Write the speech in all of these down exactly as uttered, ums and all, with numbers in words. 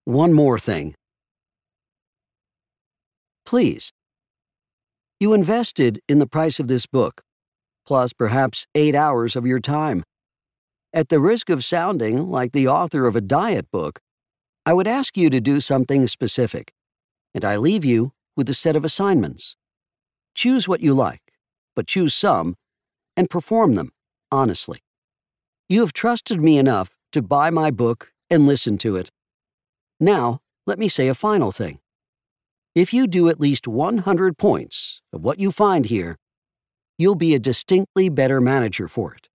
One more thing. Please. You invested in the price of this book, plus perhaps eight hours of your time. At the risk of sounding like the author of a diet book, I would ask you to do something specific, and I leave you with a set of assignments. Choose what you like, but choose some, and perform them honestly. You have trusted me enough to buy my book and listen to it. Now, let me say a final thing. If you do at least one hundred points of what you find here, you'll be a distinctly better manager for it.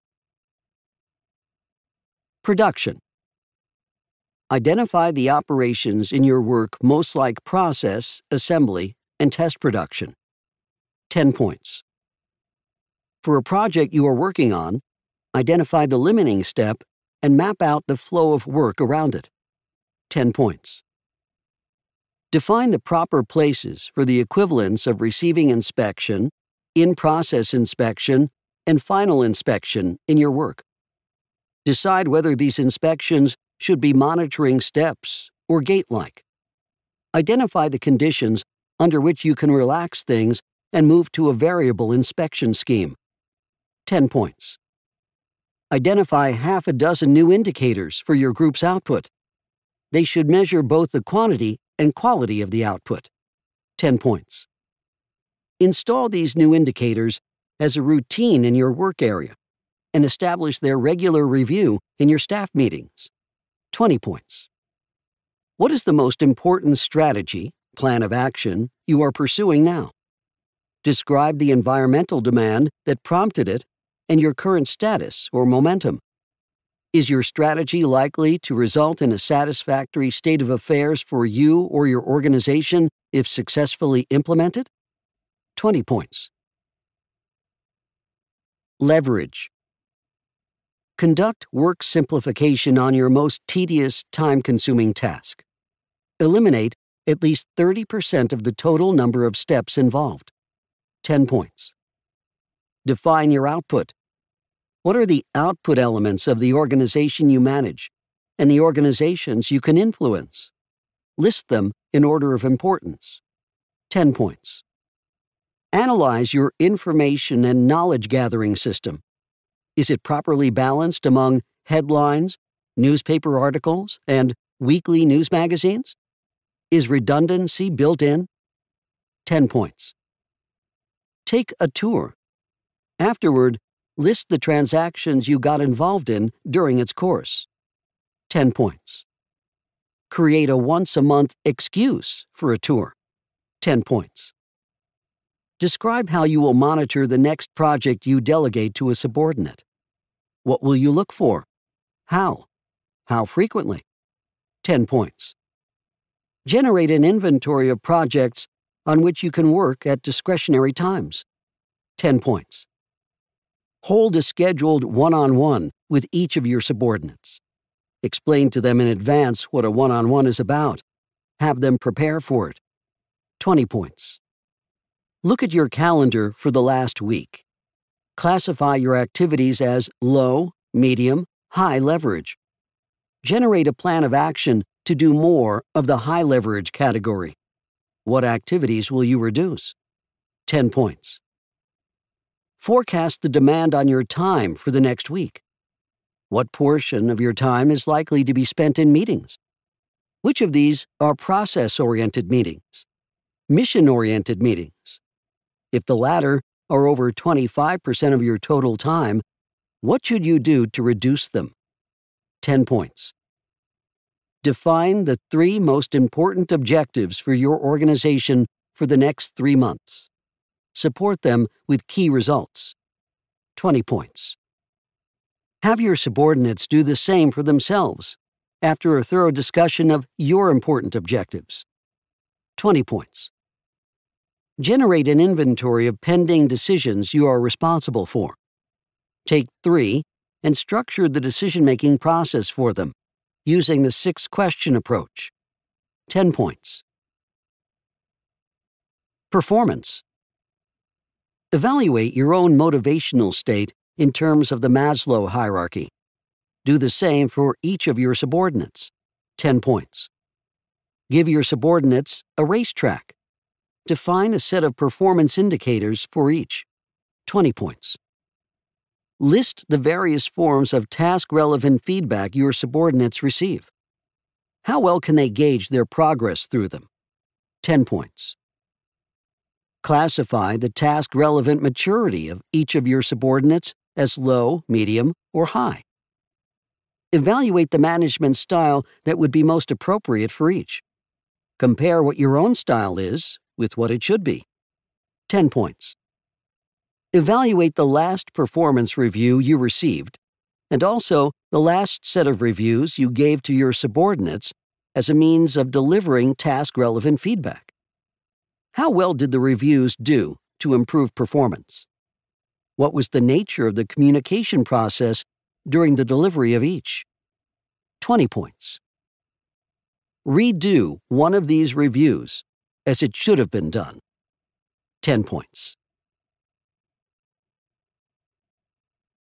Production. Identify the operations in your work most like process, assembly, and test production. ten points. For a project you are working on, identify the limiting step and map out the flow of work around it. ten points. Define the proper places for the equivalence of receiving inspection, in-process inspection, and final inspection in your work. Decide whether these inspections should be monitoring steps or gate-like. Identify the conditions under which you can relax things and move to a variable inspection scheme. ten points. Identify half a dozen new indicators for your group's output. They should measure both the quantity and quality of the output. ten points. Install these new indicators as a routine in your work area and establish their regular review in your staff meetings. twenty points. What is the most important strategy, plan of action, you are pursuing now? Describe the environmental demand that prompted it and your current status or momentum. Is your strategy likely to result in a satisfactory state of affairs for you or your organization if successfully implemented? twenty points. Leverage. Conduct work simplification on your most tedious, time-consuming task. Eliminate at least thirty percent of the total number of steps involved. ten points. Define your output. What are the output elements of the organization you manage and the organizations you can influence? List them in order of importance. ten points. Analyze your information and knowledge gathering system. Is it properly balanced among headlines, newspaper articles, and weekly news magazines? Is redundancy built in? ten points. Take a tour. Afterward, list the transactions you got involved in during its course. ten points. Create a once-a-month excuse for a tour. ten points. Describe how you will monitor the next project you delegate to a subordinate. What will you look for? How? How frequently? ten points. Generate an inventory of projects on which you can work at discretionary times. ten points. Hold a scheduled one-on-one with each of your subordinates. Explain to them in advance what a one-on-one is about. Have them prepare for it. twenty points. Look at your calendar for the last week. Classify your activities as low, medium, high leverage. Generate a plan of action to do more of the high leverage category. What activities will you reduce? ten points. Forecast the demand on your time for the next week. What portion of your time is likely to be spent in meetings? Which of these are process-oriented meetings? Mission-oriented meetings? If the latter are over twenty-five percent of your total time, what should you do to reduce them? ten points. Define the three most important objectives for your organization for the next three months. Support them with key results. twenty points. Have your subordinates do the same for themselves after a thorough discussion of your important objectives. twenty points. Generate an inventory of pending decisions you are responsible for. Take three and structure the decision-making process for them using the six-question approach. ten points. Performance. Evaluate your own motivational state in terms of the Maslow hierarchy. Do the same for each of your subordinates. ten points. Give your subordinates a racetrack. Define a set of performance indicators for each. twenty points. List the various forms of task-relevant feedback your subordinates receive. How well can they gauge their progress through them? ten points. Classify the task-relevant maturity of each of your subordinates as low, medium, or high. Evaluate the management style that would be most appropriate for each. Compare what your own style is with what it should be. ten points. Evaluate the last performance review you received, and also the last set of reviews you gave to your subordinates as a means of delivering task-relevant feedback. How well did the reviews do to improve performance? What was the nature of the communication process during the delivery of each? twenty points. Redo one of these reviews as it should have been done. ten points.